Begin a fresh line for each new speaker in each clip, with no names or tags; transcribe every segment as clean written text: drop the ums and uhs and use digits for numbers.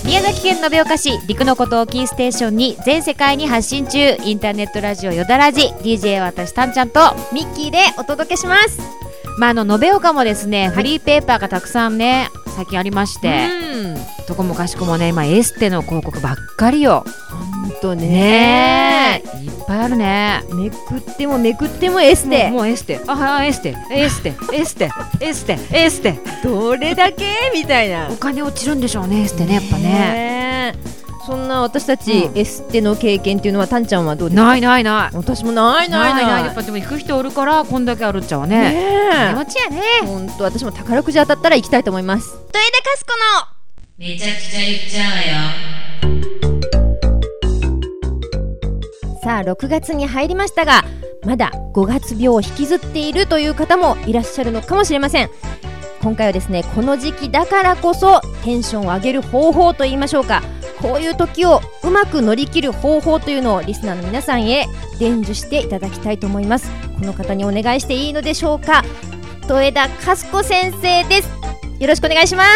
宮崎県延岡市陸のことをキーステーションに全世界に発信中、インターネットラジオよだらじ DJ 私たんちゃんと
ミッキーでお届けします。
延岡もですね、フリーペーパーがたくさんね最近ありまして、どこもかしこもね今エステの広告ばっかりよ。
ほんとね
いっぱいあるね。
めくってもめくってもエステ、
もうエステ、エステエステエステエステエステ
どれだけみたいな。
お金落ちるんでしょうね、エステね、やっぱね。
そんな私たち、エステの経験っていうのはたんちゃんはどうですか？
ない。
私もない。
やっぱでも行く人おるからこんだけあるっちゃわね。気持ちやね。
ほんと私も宝くじ当たったら行きたいと思います。
豊田かすこのめちゃくちゃ言っちゃうわ
よ。さあ6月に入りましたが、まだ5月病を引きずっているという方もいらっしゃるのかもしれません。今回はですね、この時期だからこそテンションを上げる方法といいましょうか、こういう時をうまく乗り切る方法というのをリスナーの皆さんへ伝授していただきたいと思います。この方にお願いしていいのでしょうか。豊田かすこ先生です。よろしくお願いします。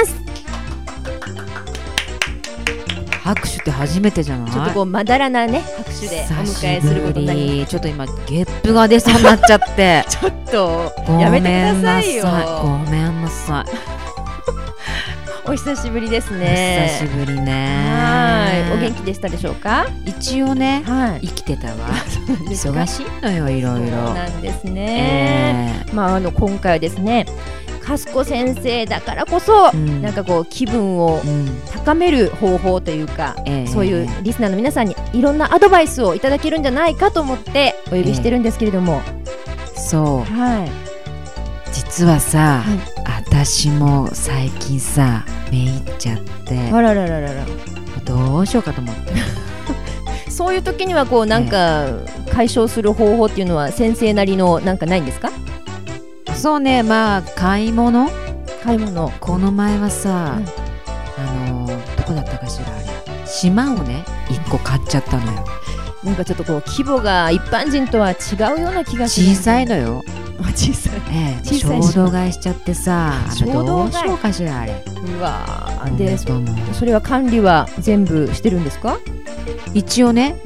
拍手って初めてじゃない？
ちょっとこうまだらなね拍手でお迎えすることになります。
ちょっと今ゲップが出そうになっちゃって
ちょっとやめてくださいよ。
ごめんなさい。
お久しぶりですね。
お久しぶりね。
はい、お元気でしたでしょうか？
一応ね、生きてたわ。忙しいのよ、いろいろ。
そうなんですね。今回はですね、かすこ先生だからこそ、なんかこう気分を高める方法というか、そういうリスナーの皆さんにいろんなアドバイスをいただけるんじゃないかと思ってお呼びしてるんですけれども、
そう、実はさ、私も最近さめいっちゃって、
あらら
どうしようかと思って
そういう時にはこうなんか解消する方法っていうのは先生なりのなんかないんですか？
そうね、買い物この前はさ、どこだったかしら、あれ島をね1個買っちゃったのよ。
なんかちょっとこう規模が一般人とは違うような気がする。
小さいのよ。
小さい
衝動買いしちゃってさ、どうしようかしらあれ。
うわでそれは管理は全部してるんですか？
一応ね、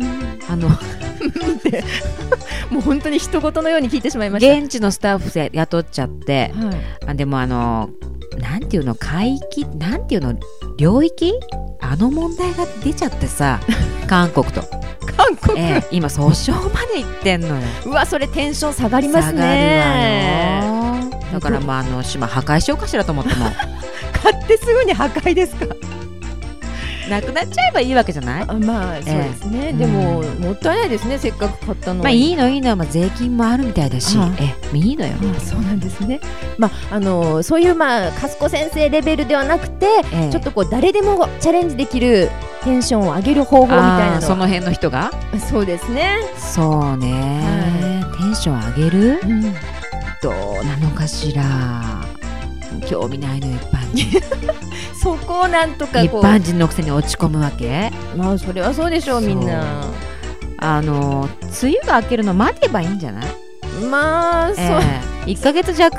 もう本当に人事のように聞いてしまいました。
現地のスタッフで雇っちゃって、でもなんていうの、海域なんていうの、領域問題が出ちゃってさ韓国と今訴訟まで行ってんのよ。
うわ、それテンション下がりますね。
下がるわよ。だから島破壊しようかしらと思っても
買ってすぐに破壊ですか？
なくなっちゃえばいいわけじゃない？
そうですね。でももったいないですね、せっかく買ったの。
いいの、税金もあるみたいだし、いいのよ。
そうなんですね。そういうかすこ先生レベルではなくて、ちょっとこう誰でもチャレンジできるテンションを上げる方法みたいなの。
その辺の人が？そう
ですね。
そうね、テンション上げる、どうなのかしら。興味ないのよ、一般人
そこをなんとか
一般人のくせに落ち込むわけ？
それはそうでしょう、みんな。
梅雨が明けるの待てばいいんじゃない？
そう
1ヶ月弱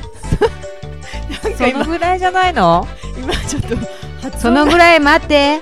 そのぐらいじゃないの？
今ちょっと
そのぐらい待って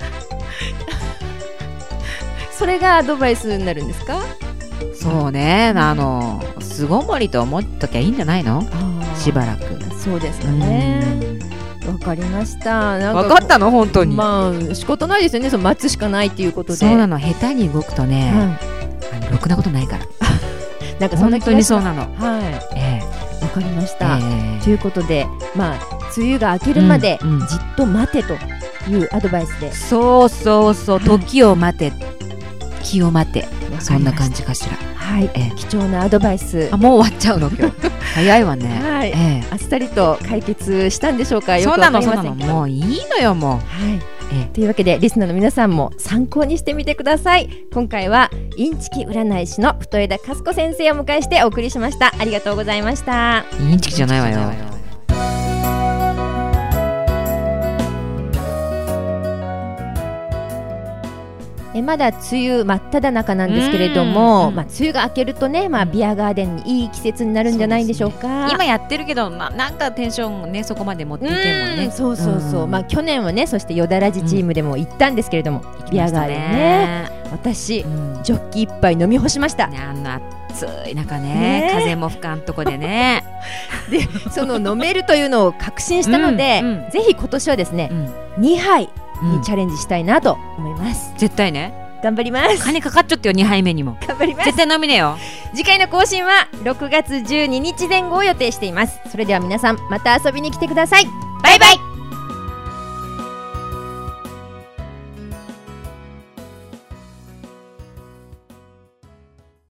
それがアドバイスになるんですか？
そうね、巣ごもりと思っときゃいいんじゃないの？しばらく。
そうですかね。わかりました。
わかったの？本当に。
仕方ないですよね、待つしかないっていうことで。
そうなの、下手に動くとね、ろくなことないから
なんかそんな気がします。
本当にそうなの。
わかりました。ということで、梅雨が明けるまでじっと待てというアドバイスで。
そう、時を待て、気を待て、そんな感じかしら。
貴重なアドバイス。
もう終わっちゃうの今日早いわね。
あっさりと解決したんでしょうか？
そうなの、もういいのよ、もう。
というわけでリスナーの皆さんも参考にしてみてください。今回はインチキ占い師の豊田かすこ先生をお迎えしてお送りしました。ありがとうございました。
インチキじゃないわよ。
まだ梅雨真っ只中なんですけれども、
うん
梅雨が明けるとね、ビアガーデンにいい季節になるんじゃないでしょうか。
今やってるけど、なんかテンションねそこまで持っていけんもんね。
そうそうそう、去年はね、そしてよだらじチームでも行ったんですけれども、ビアガーデンね、私、ジョッキ一杯飲み干しました。
暑い中ね、風も吹かんとこでね
でその飲めるというのを確信したので、ぜひ今年はですね、2杯にチャレンジしたいなと思います。
絶対ね、
頑張ります。
金かかっちゃってよ、2杯目にも
頑張ります。
絶対飲みねよ。
次回の更新は6月12日前後を予定しています。それでは皆さん、また遊びに来てください。バイバイ。